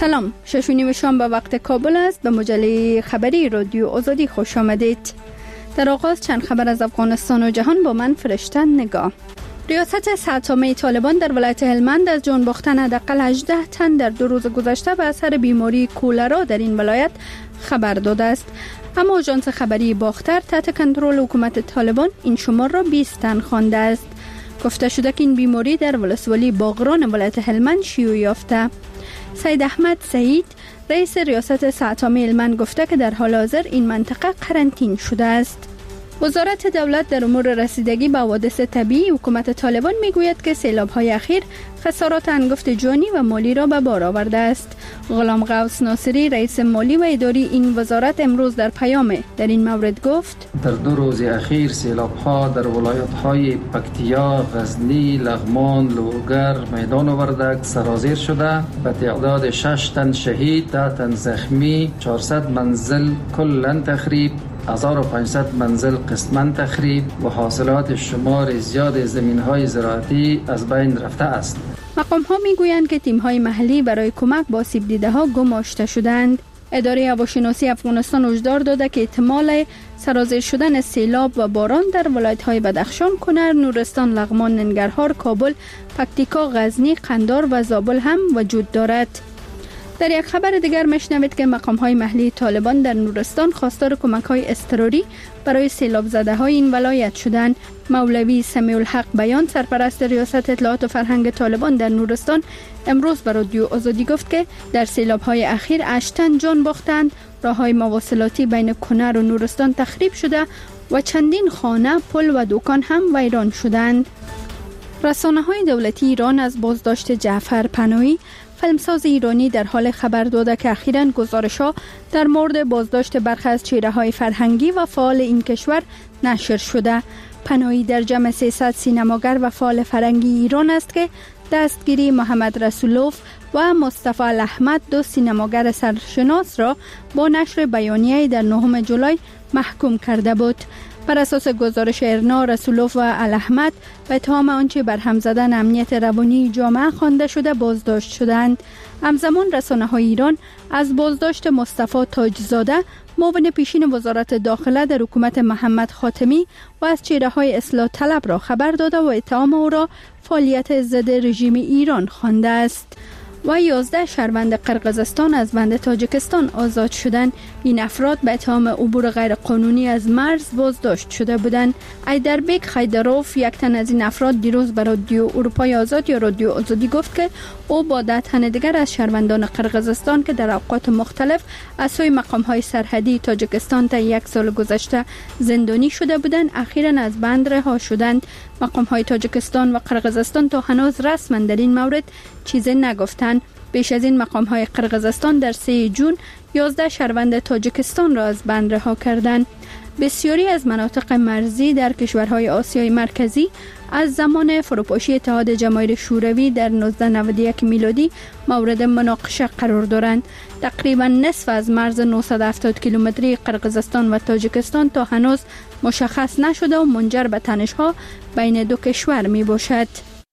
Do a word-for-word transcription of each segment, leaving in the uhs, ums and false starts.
سلام، شش و نیم شام به وقت کابل است. به مجله خبری رادیو آزادی خوش آمدید. در آغاز چند خبر از افغانستان و جهان با من فرشته نگاه. ریاست سه‌تامه طالبان در ولایت هلمند از جان باختن حداقل هجده تن در دو روز گذشته به اثر بیماری کولرا در این ولایت خبر داده است. اما آژانس خبری باختر تحت کنترل حکومت طالبان این شمار را بیست تن خوانده است. گفته شده که این بیماری در ولسوالی باغران ولایت هلمند شیوع یافته. سید احمد سعید رئیس ریاست سه‌تامه هلمند گفته که در حال حاضر این منطقه قرنطینه شده است. وزارت دولت در امور رسیدگی به حوادث طبیعی حکومت طالبان میگوید که سیلاب‌های اخیر خسارات انگفت جانی و مالی را به بار آورده است. غلام غوث ناصری رئیس مالی و اداری این وزارت امروز در پیام در این مورد گفت: در دو روز اخیر سیلاب‌ها در ولایت‌های پکتیا، غزنی، لغمان، لوگر، میدان وردک سرازیر شده به تعداد شش تن شهید، ده تن زخمی، چهارصد منزل کلاً تخریب، هزار و پانصد منزل قسماً تخریب و حاصلات شمار زیاد زمین‌های زراعتی از بین رفته است. مقام‌ها می‌گویند که تیم‌های محلی برای کمک به آسیب دیده‌ها گماشته شدند. اداره هواشناسی افغانستان هشدار داده که احتمال سرازیر شدن سیلاب و باران در ولایت‌های بدخشان، کنر، نورستان، لغمان، ننگرهار، کابل، پکتیکا، غزنی، قندار و زابل هم وجود دارد. در یک خبر دیگر میشنوید که مقام‌های محلی طالبان در نورستان خواستار کمک‌های اضطراری برای سیلاب زده‌های این ولایت شدند. مولوی سمیع الحق بیان، سرپرست ریاست اطلاعات و فرهنگ طالبان در نورستان، امروز به رادیو آزادی گفت که در سیلاب‌های اخیر هشت تن جان باختند، راه‌های مواصلاتی بین کنر و نورستان تخریب شده و چندین خانه، پل و دکان هم ویران شدند. رسانه‌های دولتی ایران از بازداشت جعفر پناهی، فیلمساز ایرانی، در حال خبر داده که اخیراً گزارش‌ها در مورد بازداشت برخی از چهره‌های فرهنگی و فعال این کشور نشر شده. پناهی در جمع سیصد سینماگر و فعال فرهنگی ایران است که دستگیری محمد رسولوف و مصطفی الاحمد، دو سینماگر سرشناس را با نشر بیانیه‌ای در نهم جولای محکوم کرده بود. بر اساس گزارش ارنا، رسولوف و الاحمد به اتهام آنچه بر هم زدن امنیت روانی جامعه خوانده شده بازداشت شدند. همزمان رسانه‌های ایران از بازداشت مصطفی تاجزاده، معاون پیشین وزارت داخله در حکومت محمد خاتمی و از چهره‌های اصلاح طلب را خبر داده و اتهام او را فعالیت ضد رژیم ایران خوانده است. و یازده شهروند قرقیزستان از بند تاجیکستان آزاد شدند. این افراد به اتهام عبور غیرقانونی از مرز بازداشت شده بودند. ایدربیک خیدروف، یک تن از این افراد، دیروز به رادیو اروپای آزاد یا رادیو آزادی گفت که او با ده تن دیگر از شهروندان قرقیزستان که در اوقات مختلف از سوی مقام‌های سرحدی تاجیکستان تا یک سال گذشته زندانی شده بودند، اخیراً از بند رها شدند. مقام‌های تاجیکستان و قرقیزستان تا هنوز رسما در این مورد چیزی نگفتند. بیش از این مقام‌های قرقیزستان در سه جون یازده شهروند تاجیکستان را از بند رها کردند. بسیاری از مناطق مرزی در کشورهای آسیای مرکزی از زمان فروپاشی اتحاد جماهیر شوروی در نوزده نود و یک میلادی مورد مناقشه قرار دارند. تقریبا نصف از مرز نهصد و هفتاد کیلومتری قرقیزستان و تاجیکستان تا هنوز مشخص نشده و منجر به تنش‌ها بین دو کشور می باشد.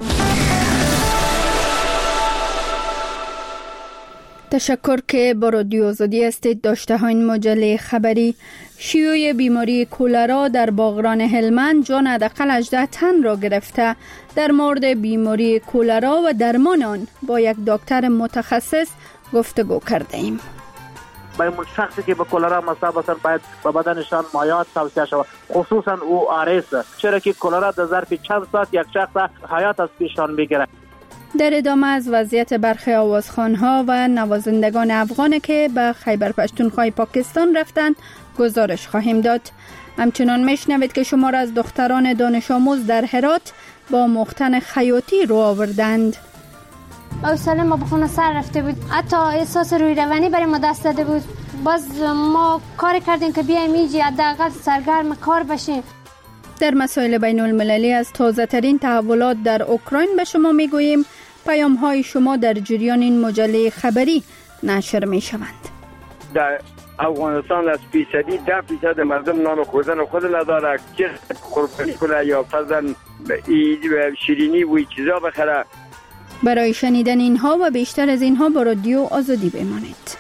تشکر که با رادیو آزادی هستید. داشته ها این مجله خبری. شیوع بیماری کولرا در باغران هلمند جان حداقل هجده تن را گرفته. در مورد بیماری کولرا و درمان آن با یک دکتر متخصص گفتگو کرده ایم. برای شخصی که به کولرا مصاب هستند باید به بدنشان مایعات توصیه شود، خصوصا او آرس، چرا که کولرا در ظرف چند ساعت یک شخص حیات از پیشان میگیرد. در ادامه از وضعیت برخی آوازخوان‌ها و نوازندگان افغان که به خیبر پختونخوا پاکستان رفتند گزارش خواهیم داد. همچنان میشنوید که شمار از دختران دانش آموز در هرات با مختن خیاطی رو آوردند. حوصله ما به خونه سر رفته بود، حتی احساس روی روانی برای ما دست داده بود. باز ما کار کردیم که بیایم اینجا حداقل سرگرم کار بشیم. در مسائل بین المللی از تازه ترین تحولات در اوکراین به شما میگوییم. پیام های شما در جریان این مجله خبری نشر می شوند. در افغانستان از فیصدی ده فیصد مردم نان خوردن خود نداره، که قربانی کنه یا فرضاً شیرینی و چیزا بخره. برای شنیدن اینها و بیشتر از اینها با رادیو آزادی بمانید.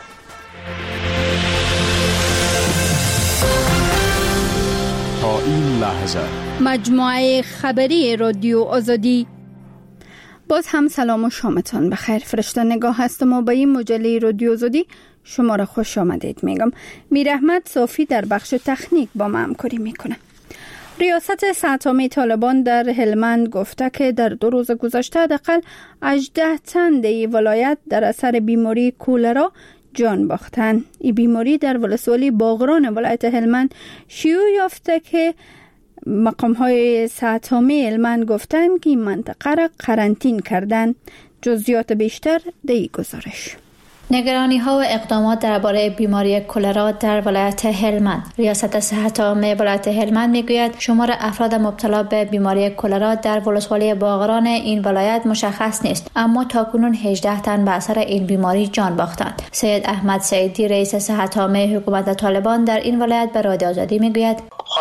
تا این لحظه مجموعه خبری رادیو آزادی. باز هم سلام و شامتان بخیر. فرشته نگاه هستم و با این مجله رادیو آزادی شما را خوش آمدید میگم. میر احمد صافی در بخش تکنیک با ما همکاری میکنه. ریاست سه‌تامه طالبان در هلمند گفته که در دو روز گذشته حداقل هجده تن در ولایت در اثر بیماری کولرا جان باختند. این بیماری در ولسوالی باغران ولایت هلمند شیوع یافته که مقام های سه‌تامه هلمند گفتند که این منطقه را قرنطین کردند. جزئیات بیشتر در این گزارش. نگرانی ها و اقدامات درباره بیماری کولرا در ولایت هلمند. ریاست صحت عامه ولایت هلمند میگوید شمار افراد مبتلا به بیماری کولرا در ولسوالی باغران این ولایت مشخص نیست، اما تاکنون هجده تن به اثر این بیماری جان باختند. سید احمد سعیدی رئیس صحت عامه حکومت طالبان در این ولایت به رادیو آزادی میگوید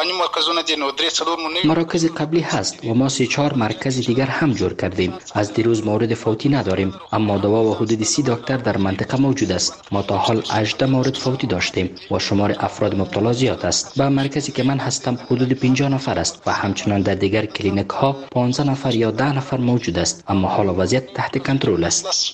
مراکز قبلی هست و ما سه چهار مرکز دیگر هم جور کردیم. از دیروز مورد فوتی نداریم، اما دوا و حدود سی دکتر در منطقه موجود است. ما تا حال هجده مورد فوتی داشتیم و شمار افراد مبتلا زیاد است. با مرکزی که من هستم حدود پنجاه نفر است و همچنان در دیگر کلینیک ها پانزده نفر یا ده نفر موجود است، اما حال وضعیت تحت کنترل است.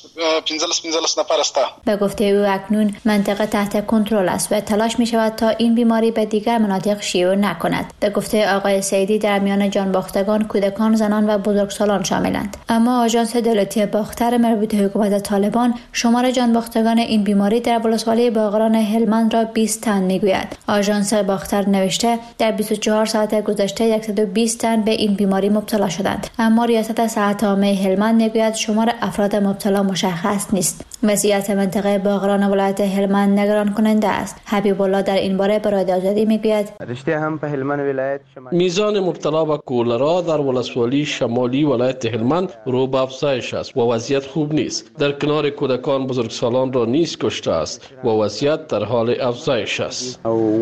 به گفته او اکنون منطقه تحت کنترل است و تلاش می شود تا این بیماری به دیگر مناطق شیوع نکند. به گفته آقای سعیدی در میان جان باختگان کودکان، زنان و بزرگسالان شاملند. اما آژانس دولتی باختر مربوط به حکومت طالبان شمار جان باختگان این بیماری در ولسوالی باغران هلمند را بیست تن میگوید. آژانس باختر نوشته در بیست و چهار ساعت گذشته صد و بیست تن به این بیماری مبتلا شدند، اما ریاست صحت عامه هلمند میگوید شمار افراد مبتلا مشخص نیست. وضعیت منطقه باغران ولایت هلمند نگران کننده است. حبیب الله در این باره به رادیو آزادی میگوید رشته هم به هلمند ولایت میزان مبتلا به کولرا در ولسوالی شمالی ولایت هلمند رو به افزایش است و وضعیت خوب نیست. در کنار کودکان بزرگسالان را نیز کشته است و وضعیت در حال افزایش است.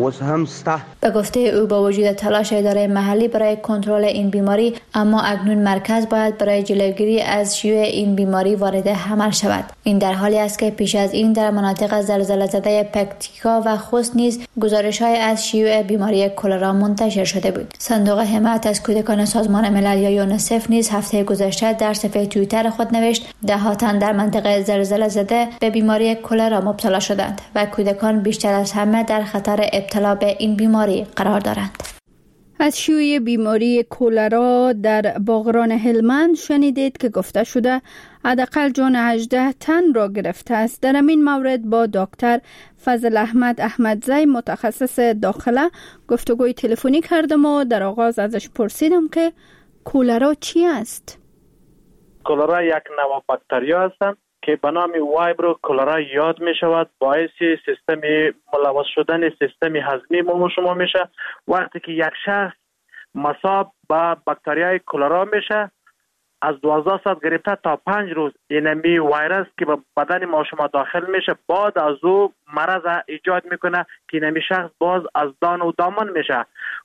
به گفته او با وجود تلاش اداره محلی برای کنترل این بیماری، اما اکنون مرکز باید برای جلوگیری از شیوع این بیماری وارد عمل شود. این در حالی است که پیش از این در مناطق زلزله زده پکتیکا و خوست نیز گزارش‌های از شیوع بیماری کولرا منتشر شده بود. صندوق حمایت از کودکان سازمان ملل یا یونیسف نیز هفته گذشته در صفحه توییتر خود نوشت ده ها تن در منطقه زلزله زده به بیماری کولرا مبتلا شدند و کودکان بیشتر از همه در خطر ابتلا به این بیماری قرار دارند. از شیوع بیماری کولرا در باغران هلمند شنیدید که گفته شده حداقل جان هجده تن را گرفته است. در این مورد با دکتر فضل احمد احمدزی متخصص داخله گفتگوی تلفنی کردم و در آغاز ازش پرسیدم که کولرا چی است؟ کولرا یک نوع باکتریا هستند که به نام وایبرو کولرا یاد می شود. باعث سیستم ملوث شدن سیستم هضمی ما شما میشه. وقتی که یک شخص مصاب به باکتریای کولرا میشه، از دوازده ساعت گرفته تا پنج روز اینمی ویروس که به بدن ما شما داخل میشه، بعد از او مرض ایجاد میکنه که اینمی شخص باز از دان و دامن میشه.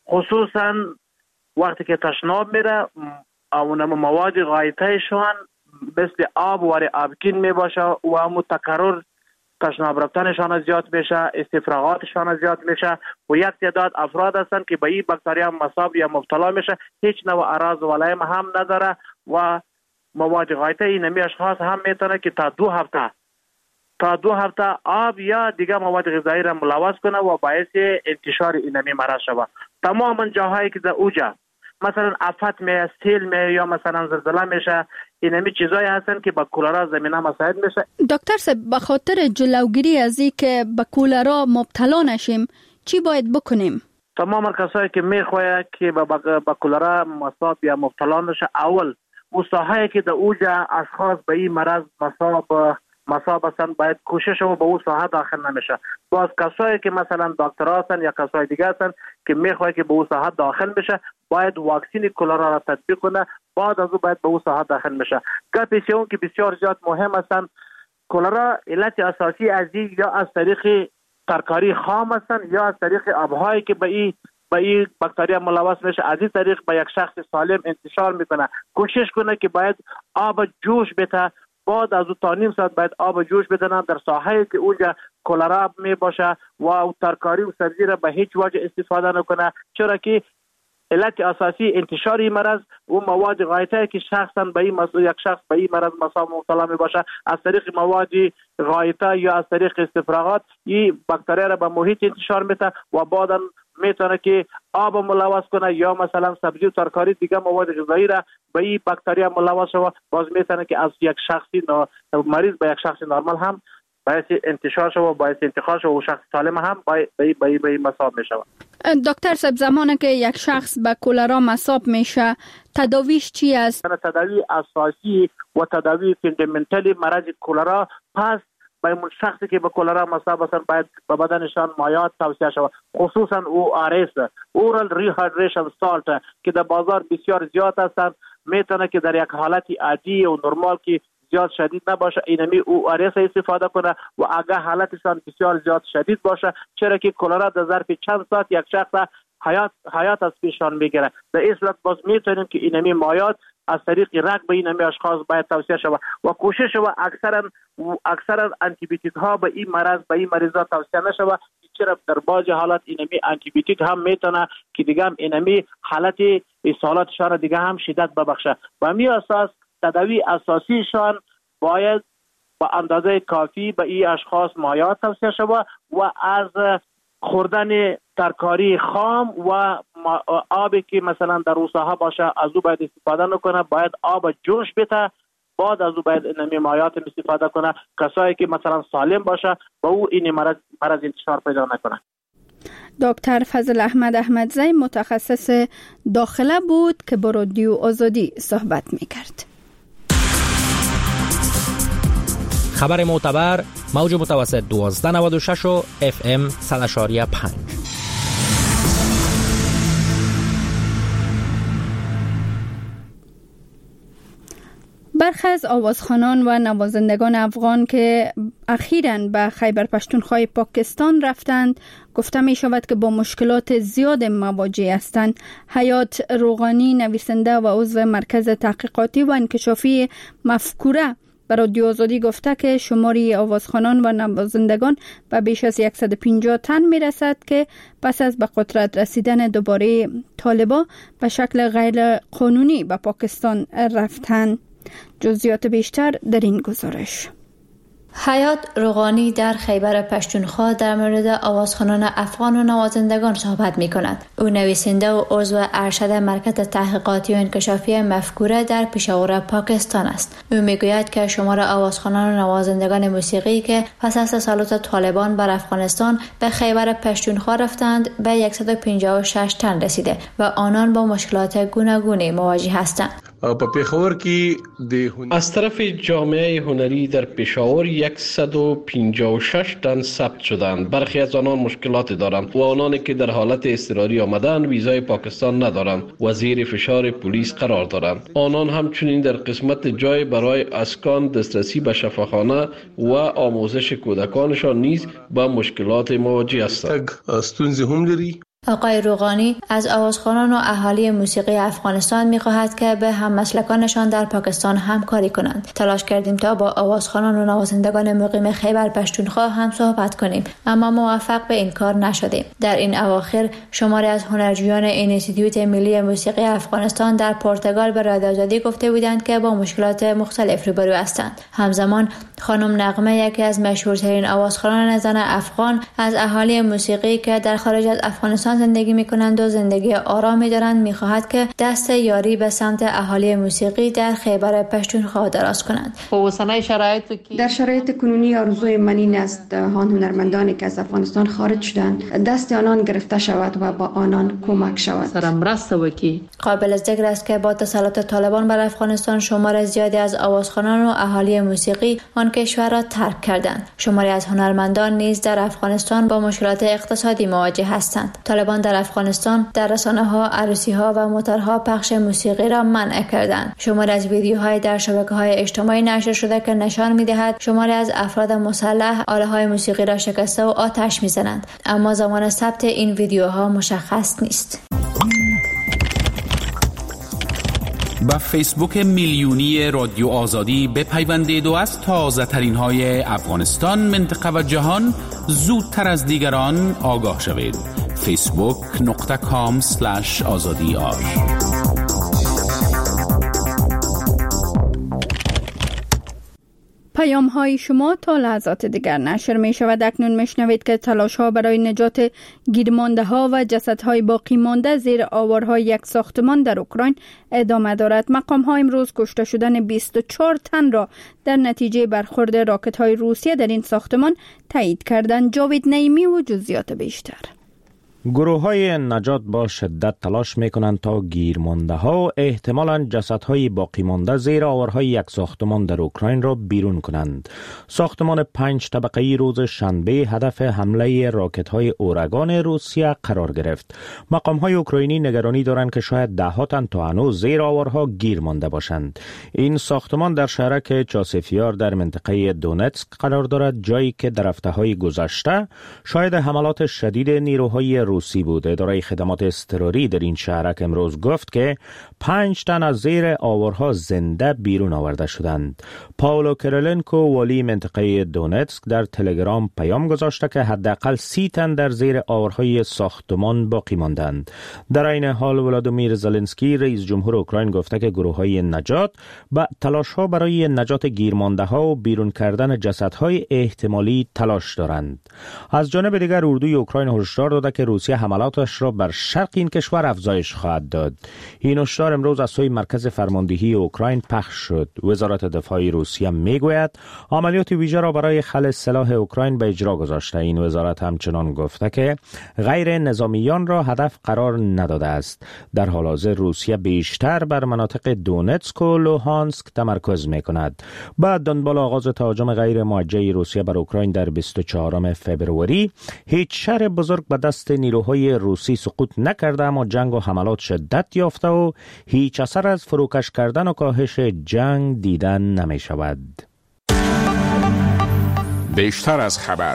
خصوصا وقتی که تشناب میره، اون مواد غایطه شون مثل آب و آبگین می باشه و همون تکرر تشناب رفتنشان زیاد میشه، استفراغاتشان زیاد میشه و یک تعداد افراد هستند که به این باکتریا مصاب یا مبتلا میشه، هیچ نوع اعراض و علائم هم نداره و مواد غایطه اینمی اشخاص هم میتونه که تا دو هفته تا دو هفته آب یا دیگه مواد غذایی را ملوث کنه و باعث انتشار اینمی مرض شود. تماما جاهایی که در اوجا مثلا آفت می سیل می یا مثلا زلزله میشه، اینمی چیزایی هستن که با کولرا زمینه مساعد میشه. دکتر صاحب، به خاطر جلوگیری از این که با کولرا مبتلا نشیم چی باید بکنیم؟ تمام کسایی که میخواد که با با کولرا مصاب یا مبتلا نشه، اول اون ساحه‌ای که در اوجا اشخاص به این مرض مصاب مصاب هستن باید کوشش و به اون ساحه داخل نمیشه. باز کسایی که مثلا دکترها هستن یا کسای دیگه هستن که میخواد که به اون ساحه داخل بشه، باید واکسین کولرا را تطبیق کنه، بعد از اون باید به اون ساحه داخل بشه. گپی اون که بسیار زیاد مهم هستن، کولرا علت اساسی از این یا از طریق ترکاری خام هستن یا از طریق آبهایی که به این به این باکتریا ملوث میشه، از این طریق به یک شخص سالم انتشار میکنه. کوشش کنه که باید آب جوش بده بعد از تا نیم ساعت باید آب جوش بدن در ساحه‌ای که اونجا کلرا می باشه و ترکاری و سبزی را به هیچ وجه استفاده نکنه، چرا که علت اساسی انتشار این مرض و مواد غایطه که شخصا به این مسئول یک شخص به این مرض مبتلا می باشه از طریق مواد غایطه یا از طریق استفراغات این باکتری را به محیط انتشار میده و بعدا میتونه که آب ملوث کنه یا مثلا سبزی و ترکاری دیگه مواد غذایی را به این باکتری ملوث شود، باز میتونه که از یک شخصی مریض به یک شخص نرمال هم باعث انتشار شود و باعث انتقال شود و شخص سالم هم به به به مصاب میشه. دکتر صاحب زمانی که یک شخص به کلرا مصاب میشه تداویش چی است؟ تداوی اساسی و تداوی فاندامنتال مرض کلرا پس برای اون شخصی که به کلرا مصاب هستند باید به بدنشان مایعات توصیه شود، خصوصا او آر اس اورال ریهایدریشن سالت که در بازار بسیار زیاد هستند، میتونه که در یک حالت عادی و نرمال که زیاد شدید نباشه اینمی او آر اس استفاده کنه و اگه حالتشان بسیار زیاد شدید باشه، چرا که کلرا در ظرف چند ساعت یک شخص حیات حیات از پیشان میگیره. در این صورت باز میتونیم که اینمی مایعات از طریق رگ به اینمی اشخاص باید توصیه شود و کوشش و اکثرا اکثرا آنتی بیوتیک ها به این مرض به این مریضا توصیه نشود، چرا در بعض حالات اینمی آنتی بیوتیک هم میتونه که دیگه هم اینمی حالت اسهالاتشان دیگه هم شدت ببخشه. و همین اساس تداوی اساسیشان باید با اندازه کافی به این اشخاص مایعات توصیه شود و از خوردن ترکاری خام و آبی که مثلا در روساها باشه از او باید استفاده نکنه، باید آب جوش بده، بعد از او باید اینمی مایعات استفاده کنه. کسایی که مثلا سالم باشه با او این مرض مرض انتشار پیدا نکنه. دکتر فضل احمد احمدزی متخصص داخله بود که با رادیو آزادی صحبت میکرد. خبر معتبر موج متوسط دوازده نود و شش و اف ام صد و شش و پنج. برخی از آوازخوانان و نوازندگان افغان که اخیراً به خیبر پشتونخوا پاکستان رفتند گفته می شود که با مشکلات زیاد مواجه هستند. حیات روغانی نویسنده و عضو مرکز تحقیقاتی و انکشافی مفکوره به رادیو آزادی گفته که شماری آوازخوانان و نوازندگان به بیش از صد و پنجاه تن می رسد که پس از به قدرت رسیدن دوباره طالبان به شکل غیر قانونی به پاکستان رفتند. جزئیات بیشتر در این گزارش. حیات روغانی در خیبر پشتونخوا در مورد آوازخوانان افغان و نوازندگان صحبت می کند. او نویسنده و عضو ارشد مرکز تحقیقاتی و انکشافی مفکوره در پشاور پاکستان است. او می گوید که شمار آوازخوانان و نوازندگان موسیقی که پس از تسلط طالبان بر افغانستان به خیبر پشتونخوا رفتند به صد و پنجاه و شش تن رسیده و آنان با مشکلات گوناگونی مواجه هستند. از طرف جامعه هنری در پشاور صد و پنجاه و شش تن ثبت شدند. برخی از آنان مشکلات دارند و آنانی که در حالت اضطراری آمدند ویزای پاکستان ندارند و زیر فشار پلیس قرار دارند. آنان همچنین در قسمت جای برای اسکان، دسترسی به شفاخانه و آموزش کودکانشان نیز با مشکلات مواجه هستند. آقای روغانی از آوازخوانان و اهالی موسیقی افغانستان می‌خواهد که به هممسلکانشان در پاکستان همکاری کنند. تلاش کردیم تا با آوازخوانان و نوازندگان مقیم خیبر پشتونخوا هم صحبت کنیم، اما موفق به این کار نشدیم. در این اواخر شماری از هنرجویان انستیتوت ملی موسیقی افغانستان در پرتغال به رادیو آزادی گفته بودند که با مشکلات مختلف روبرو هستند. همزمان خانم نغمه، یکی از مشهورترین آوازخوانان زن افغان از اهالی موسیقی که در خارج از افغانستان زندگی می‌کنند و زندگی آرامی دارند، می‌خواهد که دست یاری به سمت اهالی موسیقی در خیبر پشتونخوا دراز کنند. در شرایط کنونی آرزوی من این است آن هنرمندانی که از افغانستان خارج شدند دست آنان گرفته شود و با آنان کمک شود. قابل ذکر است که با تسلط طالبان بر افغانستان شمار زیادی از آوازخوانان و اهالی موسیقی آن کشور را ترک کردند. شماری از هنرمندان نیز در افغانستان با مشکلات اقتصادی مواجه هستند. طالبان در افغانستان در رسانه‌ها، عروسی‌ها و موترها پخش موسیقی را منع کردند. شماری از ویدیوهای در شبکه‌های اجتماعی نشر شده که نشان می‌دهد شماری از افراد مسلح آله‌های موسیقی را شکسته و آتش می‌زنند، اما زمان ثبت این ویدیوها مشخص نیست. به فیسبوک میلیونی رادیو آزادی بپیوندید و از تازه ترین های افغانستان، منطقه و جهان زودتر از دیگران آگاه شوید. فیسبوک نقطه کام سلش آزادی آر. پیام های شما تا لحظات دیگر نشر می شود. اکنون می شنوید که تلاش ها برای نجات گیرمانده ها و جسد های باقی مانده زیر آوارهای یک ساختمان در اوکراین ادامه دارد. مقام ها امروز کشته شدن بیست و چهار تن را در نتیجه برخورد راکت های روسیه در این ساختمان تایید کردند. جاوید نعیمی و جزئیات بیشتر. گروه های نجات با شدت تلاش می کنند تا گیرمانده ها احتمالاً جسد های باقی مانده زیر آوارهای یک ساختمان در اوکراین را بیرون کنند. ساختمان پنج طبقه‌ای روز شنبه هدف حمله راکت های اورگان روسیه قرار گرفت. مقام های اوکراینی نگرانی دارند که شاید ده ها تن تا هنوز زیر آوارها گیر مانده باشند. این ساختمان در شهرک چاسفیار در منطقه دونتسک قرار دارد، جایی که در هفته‌های گذشته شاید حملات شدید نیروهای روسی بود. اداره خدمات اضطراری در این شهرک امروز گفت که پنج تن از زیر آوارها زنده بیرون آورده شدند. پاولو کرلنکو والی منطقه دونتسک در تلگرام پیام گذاشته که حداقل سی تن در زیر آوارهای ساختمان باقی ماندند. در این حال ولادیمیر زلنسکی رئیس جمهور اوکراین گفته که گروه‌های نجات با تلاش‌ها برای نجات گیرمانده‌ها و بیرون کردن جسدهای احتمالی تلاش دارند. از جانب دیگر اردوی اوکراین هشدار داده که روسیه حملاتش را بر شرق این کشور افزایش خواهد داد. این هشدار امروز از سوی مرکز فرماندهی اوکراین پخش شد. وزارت دفاع روسیه میگوید عملیات ویژه را برای خلع سلاح اوکراین به اجرا گذاشته. این وزارت همچنان گفته که غیر نظامیان را هدف قرار نداده است. در حال حاضر روسیه بیشتر بر مناطق دونتسک و لوهانسک تمرکز میکند. بعد دنبال آغاز تهاجم غیر موجه روسیه بر اوکراین در بیست و چهارم فوریه، هیچ شهر بزرگ به دست نیروهای روسی سقوط نکرده، اما جنگ و حملات شدت یافته و هیچ اثر از فروکش کردن و کاهش جنگ دیدن نمی شود. بیشتر از خبر.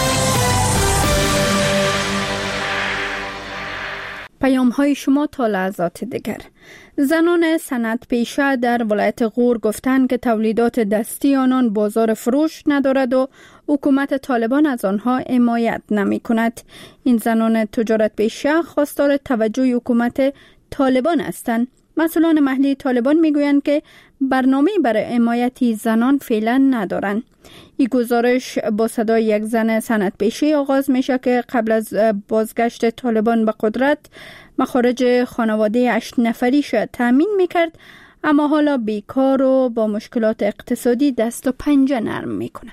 پیام های شما تا لحظات دیگر. زنان صنعت پیشه در ولایت غور گفتند که تولیدات دستی آنان بازار فروش ندارد و حکومت طالبان از آنها حمایت نمی کند. این زنان تجارت پیشه خواستار توجه حکومت طالبان هستند. مسئولان محلی طالبان میگویند که برنامه برای حمایت زنان فعلا ندارند. این گزارش با صدای یک زن صنعت پیشه آغاز میشه که قبل از بازگشت طالبان به قدرت مخارج خانواده هشت نفری شد تامین میکرد، اما حالا بیکار و با مشکلات اقتصادی دست و پنجه نرم میکنه.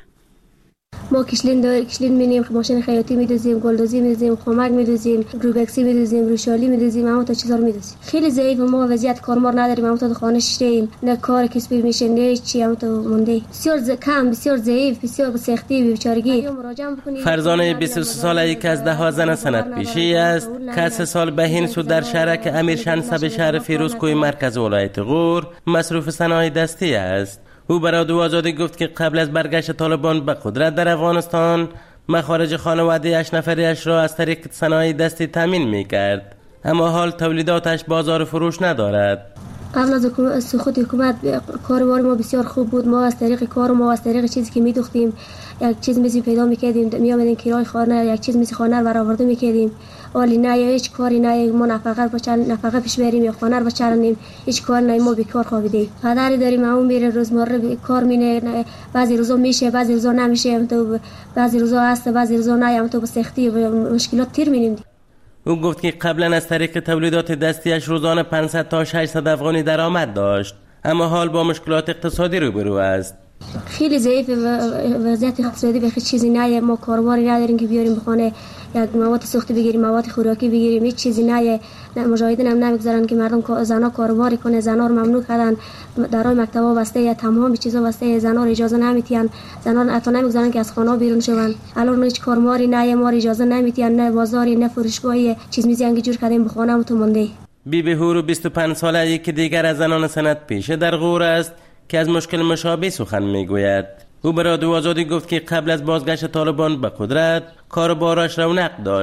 ما کشلین دار کشلین می‌نیم، ماشین خیاطی می‌دوزیم، گلدوزی می‌دوزیم، خمک می‌دوزیم، روبکسی می‌دوزیم، روشالی می‌دوزیم، اما تا چیزا رو می‌دوزیم. خیلی ضعیف، ما وضعیت کارمار نداریم، اما تا خانه شیریم، نه کار کسبی میشه، نه چی، اما تا مونده. بسیار ز... کم، بسیار ضعیف، بسیار به سختی، بیچارگی. فرزانه بیست و سه ساله یک از ده ها زن صنعت پیشه است که سه سال بهین سود در شهرک امیر شنسب شهر فیروزکوی مرکز ولایت غور مصروف صنایع دستی است. او برای رادیو آزادی گفت که قبل از برگشت طالبان به قدرت در افغانستان مخارج خانواده هشت نفریش را از طریق صنایع دستی تامین می‌کرد، اما حال تولیداتش بازار فروش ندارد. قبل از سقوط حکومت کاروبار ما بسیار خوب بود. ما از طریق کار ما از طریق چیزی که می‌دوختیم یک چیز می‌سی پیدا می‌کردیم، می‌آمدیم کرای خانه یک چیز می‌سی خانه رو برآورده می‌کردیم. ولی نه هیچ کاری نه، ما نفقه بچن نفقه پیش بریم یا خانه رو بچرانیم، هیچ کار نه، ما بیکار خوابیدیم. پدری داریم اون میره روزمره کار مینه، بعضی روزا میشه بعضی روزا نمیشه، تو بعضی روزا هست بعضی روزا نه، هم تو به سختی و مشکلات تیر می‌نیم. او گفت که قبلا از طریق تولیدات دستیش روزانه پانصد تا ششصد افغانی درآمد داشت، اما حال با مشکلات اقتصادی روبرو است. خیلی ضعیف وضعیت اقتصادی به چیزی نه، ما کاروباری نداریم که بیاریم بخونه یک مواد سوختی بگیریم، مواد خوراکی بگیریم، هیچ چیزی نه. مجاهدین هم نمیگذارن که مردم زنا کاروباری کنه، زنا رو ممنوع کردن، درای مکتبا بسته، یا تمام چیزا بسته، زنا رو اجازه نمیتین، زنا حتی نمیگذارن که از خانه بیرون شون. الان هیچ کارماری نه، ما رو اجازه نمیتین، نه بازاری نه فروشگاهی، چیز میزی انگی جور کردیم بخونه تو مونده. بی بی هورو بیست و پنج ساله یکی دیگر از زنان صنعت پیشه در غور است که از مشکل مشابه سخن میگوید. او به رادیو آزادی گفت که قبل از بازگشت طالبان به قدرت کاروبارش رونق داشت،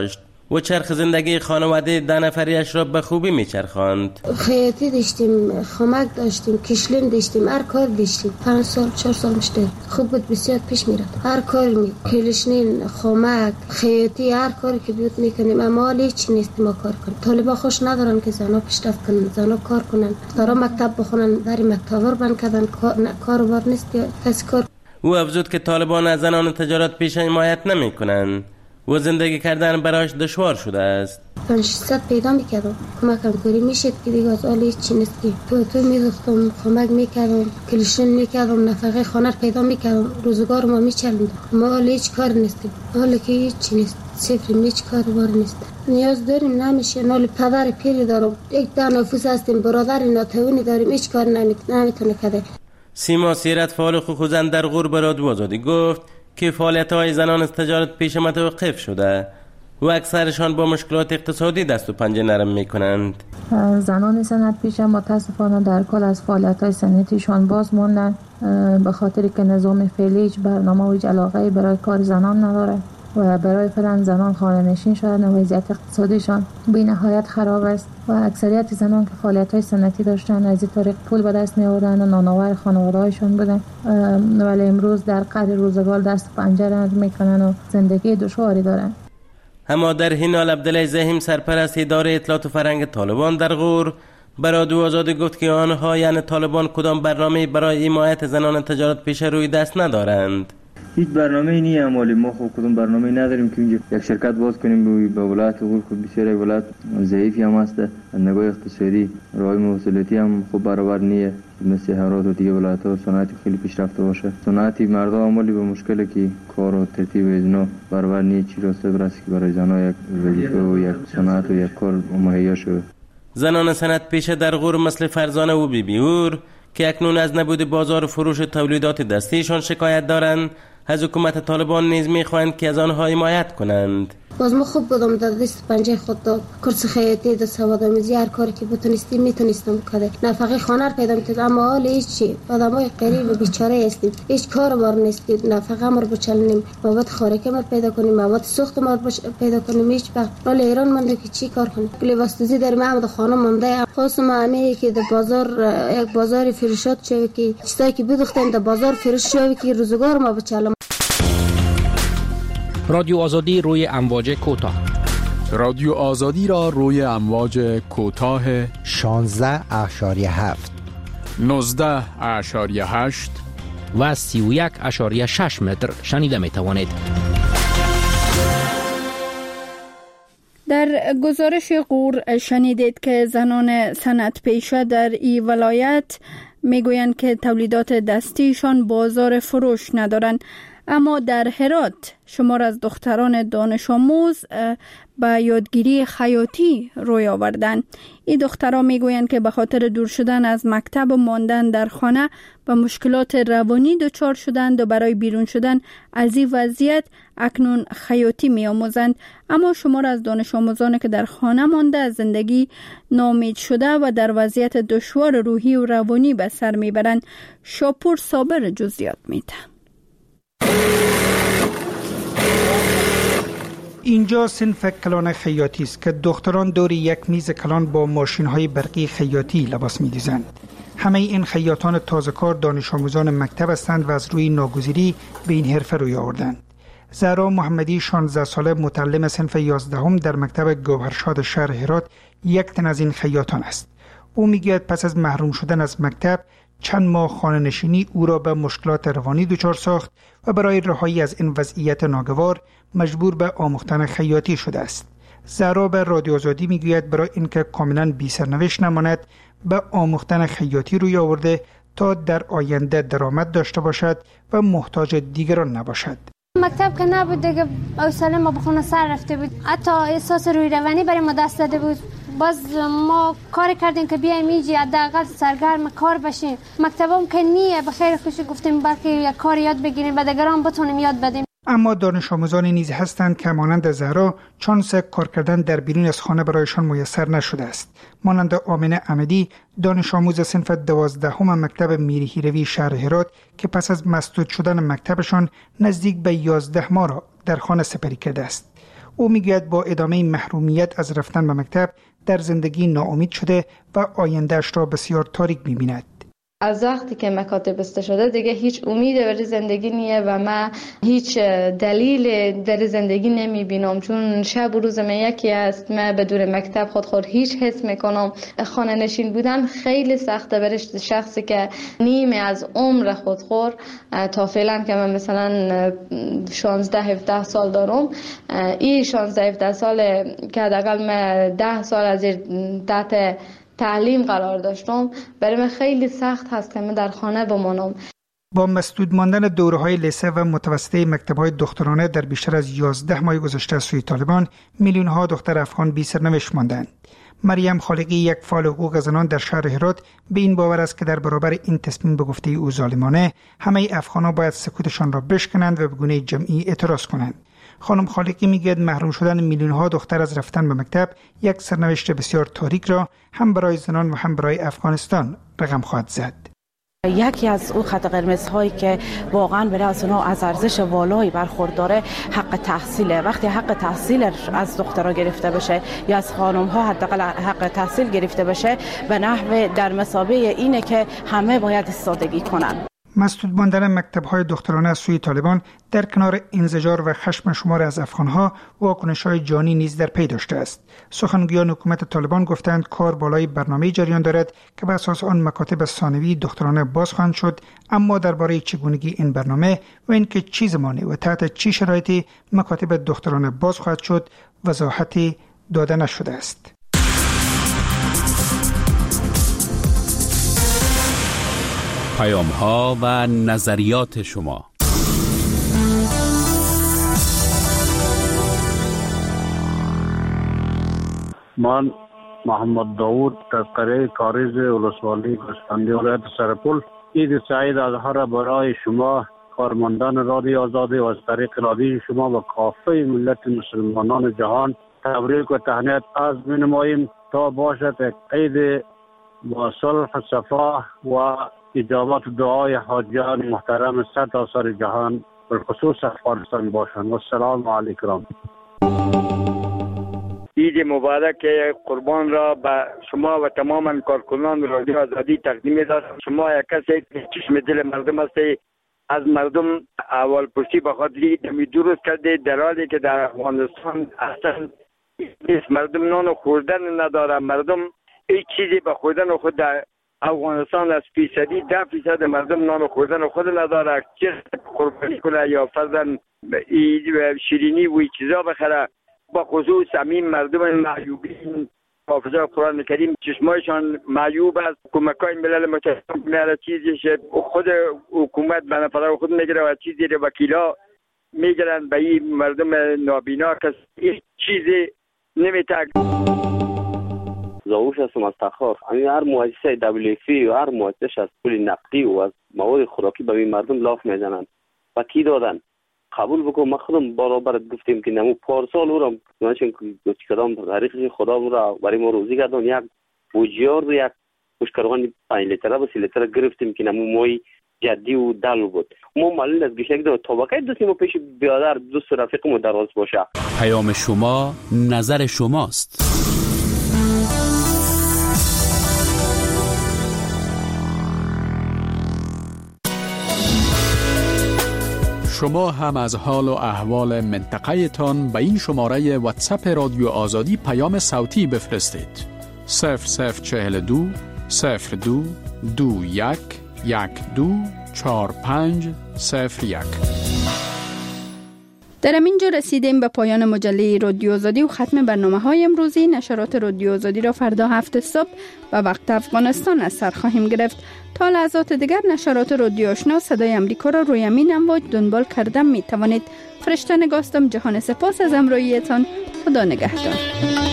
و چرخ زندگی خانواده ده نفریش را به خوبی میچرخاند. خیاطی داشتیم، خمک داشتیم، کشلیم داشتیم، هر کار داشتیم. پنج سال چهار سال مشته خوب بود، بسیار پیش میرفت. هر کاری می کلشنین، خمک، خیاطی، هر کاری که بود میکنیم. اما حالا هیچ نیست ما کار کنیم. طالبا خوش ندارن که زنا پیشرفت کنن، زنا کار کنن، دارا مکتب بخونن، در مکتب بند کردن، کار بار نیست که کسی کار. او افزود که طالبان از زنان تجارت پیشه حمایت نمیکنن و زندگی کردن برایش دشوار شده است. پنج شصت پیدا میکردم، کمکم کاری میشد که دیگه از حالی چی نیست که تو تو میدوختم، کمک میکردم، کلشن میکردم، نفقه خانه پیدا میکردم، روزگار ما میچلوندم. ما حالی هیچ کار نیستیم، حالی که هیچ چی نیست، صفر هیچ کار بار نیست. نیاز داریم نمیشه، حالی پدر پیری دارم، یک ده نفوس هستیم، برادر ناتوانی داریم، هیچ کار نمیتونه کرده. سیما سیرت فعال حقوق زن در غور به رادیو آزادی گفت که فعالیت‌های زنان از تجارت پیشه متوقف شده و اکثرشان با مشکلات اقتصادی دست و پنجه نرم می‌کنند. زنان صنعت پیشه متاسفانه در کل از فعالیت‌های صنعتیشان باز ماندن به خاطر که نظام فعلی هیچ برنامه و هیچ علاقه‌ای برای کار زنان نداره و برای فعلا زنان خانه‌نشین شدن و وضعیت اقتصادیشان بی‌نهایت خراب است و اکثریت زنان که فعالیت‌های صنعتی داشتن از این طریق پول به دست می‌آوردن و نانآور خانواده‌هایشان بودن، ولی امروز در قعر روزگار دست و پنجه نرم می‌کنن و زندگی دشواری دارن. اما در حین حال عبدالله زهیم سرپرست اداره اطلاعات و فرهنگ طالبان در غور به رادیو آزادی گفت که آنها یعنی طالبان کدام برنامه برای حمایت زنان تجارت پیشه روی دست ندارند. هیچ برنامه‌ای نیست، اما ما خود کدوم برنامه‌ای نداریم که اینجا یک شرکت باز کنیم. به ولایت غور خود بسیار ولایت ضعیفی هم است، از نگاه اقتصادی راه موصلاتی هم خوب برابر نیست مثل هرات و دیگه ولایت‌ها. صنعت خیلی پیشرفته باشه، صنعتی مردم عملی به مشکلی که کار و ترتیب اینا برابر نیست. چی راسته برسه که برای زنان یک وظیفه و یک صنعت و یک کار مهیا شود. زنان صنعت پیشه در غور مثل فرزانه و بیبیور که اکنون از نبود بازار فروش تولیدات دستیشان شکایت دارند، از حکومت طالبان نیز می‌خواهند که از آنها حمایت کنند. باز ما خوب بودم در دست پنجه خود داد کورس خیاطی در سوادآموزی، هر کاری که بتونستیم میتونستم کرده، نفقه خانه پیدا می‌کردم. اما حال هیچ چی، آدمای غریب و بیچاره هستیم، هیچ کار بار نیست که نفقه ما رو بچلنیم، بابت خارکه ما پیدا کنیم، بابت سوخت ما پیدا کنیم. هیچ وقت حال ایران مونده که چی کار کنیم. لباسدوزی در محمد خانه مونده. خواستم همه که در بازار یک بازار فروشات شوی که چیزایی که بدوختن در بازار فروش شوی که روزگار ما بچلم. رادیو آزادی روی امواج کوتاه. رادیو آزادی را روی امواج کوتاه شانزده اشاریه هفت، نوزده اشاریه هشت و سی و یک اشاریه شش متر شنیده می توانید. در گزارش غور شنیدید که زنان صنعت پیشه در این ولایت میگویند که تولیدات دستیشان بازار فروش ندارند. اما در هرات شمار از دختران دانش آموز به یادگیری خیاطی روی آوردند. این دخترها میگویند که به خاطر دور شدن از مکتب و ماندن در خانه به مشکلات روانی دچار شدند و برای بیرون شدن از این وضعیت اکنون خیاطی می آموزند. اما شمار از دانش آموزان که در خانه مانده از زندگی ناامید شده و در وضعیت دشوار روحی و روانی به سر میبرند. شاپور صابر جزئیات میده. اینجا صنف کلان خیاطی است که دختران دور یک میز کلان با ماشین‌های برقی خیاطی لباس می‌دوزند. همه این خیاطان تازه‌کار دانش آموزان مکتب هستند و از روی ناگزیری به این حرفه روی آوردند. زهرا محمدی شانزده ساله متعلم صنف یازدهم در مکتب گوهرشاد شهر هرات یک تن از این خیاطان است. او میگوید پس از محروم شدن از مکتب چند ماه خانه نشینی او را به مشکلات روانی دچار ساخت و برای رهایی از این وضعیت ناگوار مجبور به آموختن خیاطی شده است. زهرا به رادیو آزادی میگوید برای اینکه کاملا بی سرنوشت نماند به آموختن خیاطی روی آورده تا در آینده درآمد داشته باشد و محتاج دیگران نباشد. مکتب که نبود دیگه حوصله ما بخونه سر رفته بود، حتی احساس روی روانی برای ما دست داده بود. باز ما کار کردیم که بیایم اینجا حداقل سرگرم کار بشیم. مکتبم که نیه، به خیر خوشی گفتیم بلکه یک کار یاد بگیریم و دیگران بتونیم یاد بدیم. اما دانش آموزانی نیز هستند که مانند زهرا چانس کار کردن در بیرون از خانه برایشان میسر نشده است. مانند آمنه احمدی دانش آموز صنف دوازدهم مکتب میری هیروی شهر هرات که پس از مسدود شدن مکتبشان نزدیک به یازده ماه را در خانه سپری کرده است. او میگوید با ادامه محرومیت از رفتن به مکتب در زندگی ناامید شده و آیندهش را بسیار تاریک می‌بیند. از وقتی که مکاتب بسته شده دیگه هیچ امیدی برای زندگی نیه و من هیچ دلیل در زندگی نمیبینم، چون شب و روز من یکی است. من بدون مکتب خود خود هیچ حس میکنم. خانه نشین بودن خیلی سخته برای شخصی که نیمه از عمر خود خور تا فعلا که من مثلا شانزده هفده سال دارم، این شانزده هفده سال که حداقل من ده سال از تحت تعلیم قرار داشتم، برای من خیلی سخت هست که من در خانه بمانم. با مسدود ماندن دوره‌های لیسه و متوسطه مکتب‌های دخترانه در بیشتر از یازده ماه گذشته از سوی طالبان، میلیون‌ها دختر افغان بی سرنوشت ماندند. مریم خالقی، یک فعال حقوق زنان در شهر هرات، به این باور است که در برابر این تصمیم به گفته او ظالمانه، همه افغان‌ها باید سکوتشان را بشکنند و به گونه جمعی اعتراض کنند. خانم خالقی میگوید محروم شدن میلیون‌ها دختر از رفتن به مکتب یک سرنوشت بسیار تاریک را هم برای زنان و هم برای افغانستان رقم خواهد زد. یکی از او خط قرمزهایی که واقعا برای از اونها از ارزش والایی برخورداره حق تحصیله. وقتی حق تحصیل از دخترها گرفته بشه یا از خانم‌ها حداقل حق تحصیل گرفته بشه، به نحو در مثابه اینه که همه باید ایستادگی کنن. مسدود ماندن مکتب‌های دخترانه از سوی طالبان در کنار انزجار و خشم شمار از افغان‌ها، واکنش‌های جانی نیز در پی داشته است. سخنگویان حکومت طالبان گفتند کار بالای برنامه جریان دارد که بر اساس آن مکاتب ثانوی دخترانه باز خواهند شد، اما درباره چگونگی این برنامه و اینکه چه زمانی و تحت چه شرایطی مکاتب دخترانه باز خواهد شد وضاحتی داده نشده است. پیام ها و نظریات شما. من محمد داود از قریه کاریز ولسوالی گوسفندی ولایت سرپل، عید سعید الاضحی برای شما کارمندان رادیو آزادی و از طریق رادیو شما و کافه ملت مسلمانان جهان تبریک و تهنیت عرض می‌نماییم تا باشد عید با صلح صفا و اجابت دعای حاجیان محترم صد آثار جهان بالخصوص افغانستان باشند. و السلام علیکم. عید مبارک قربان را به شما و تمام کارکنان رادیو آزادی تقدیم می‌دارم. شما یک کسی چشم دل مردم هستید. از مردم اول پرسی به خاطری دمی درست کرده، در حالی که در افغانستان اصلا نیست. مردم نان خوردن نداره. مردم هیچ چیزی به خوردن خود در افغانستان از فیصدی ده فیصد مردم نان خوردن خود نداره. چه قربانی کنه یا فرضاً شیرینی و چیزا بخره. با خصوص همین مردم معیوبین حافظه قرآن کریم چشمایشان معیوب است. کمکای ملل متحد میاره چیزیش خود حکومت به نفر خود میگیره و چیزی رو وکیلا میگیرن به این مردم نابینا که هیچ چیزی نمیتک. زاوش هستم از تخار. همین هر مؤسسه دبلیو اف پی و هر مؤسسه از پول نقدی و از مواد خوراکی به این مردم لاف میزنن و کی دادن قبول بکن. ما خودم برابر گفتیم که نمو پارسال او را نشون که کدام تاریخی خدا را برای ما روزی گردان یک بوجیار و یک مشکروان پنج لیتره و سی لیتره گرفتیم که نمو مای جدی و دل بود. ما معلوم از گشنگ دو طبقه دستیم و پیش بیادر دوست رفیقمو دراز باشه. پیام شما نظر شماست. شما هم از حال و احوال منطقه تان به این شماره واتساپ رادیو آزادی پیام صوتی بفرستید. صفر صفر چهل دو صفر دو دو یک یک دو چهار پنج صفر یک. در همینجا رسیدیم به پایان مجله رادیو آزادی و ختم برنامه های امروزی. نشرات رادیو آزادی را فردا هفت صبح به وقت افغانستان از سر خواهیم گرفت. تا لحظات دیگر نشرات رادیو آشنا صدای امریکا را روی امین امواج دنبال کردن می توانید. فرشته نگاستم. جهان سپاس از همراهیتان. خدا نگهدار.